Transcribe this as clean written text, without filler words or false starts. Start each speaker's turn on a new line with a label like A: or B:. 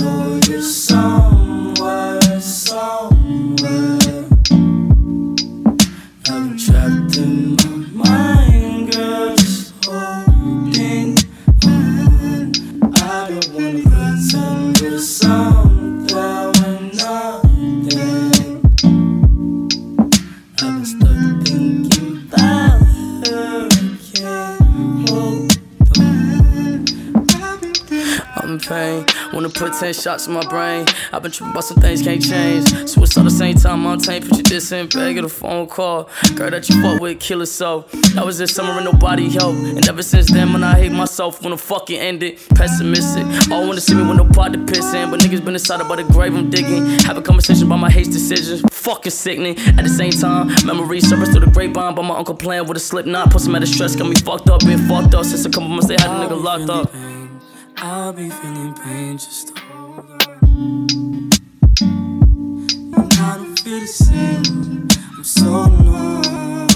A: for you somewhere. I've been trapped in my mind, girl, just holding on. I don't wanna pretend to something when nothing. I've been stuck thinking about her, I can't hold on. I'm in pain, wanna put 10 shots in my brain. I've been tripping about some things can't change. Suicide the same time I'm tame. Put your diss in bag, get a phone call. Girl that you fuck with, kill herself. That was this summer and nobody helped. And ever since then, man, I hate myself. Wanna fucking end it, pessimistic. All wanna see me with no pot to piss in. But niggas been inside about the grave I'm digging. Have a conversation about my hate decisions. Fucking sickening. At the same time, memories surface through the grapevine. But my uncle playing with a slip knot. Put some out of stress, got me fucked up. Been fucked up since a couple months they had a nigga locked up. I'll be feeling pain, just hold on. And I don't feel the same, I'm so numb.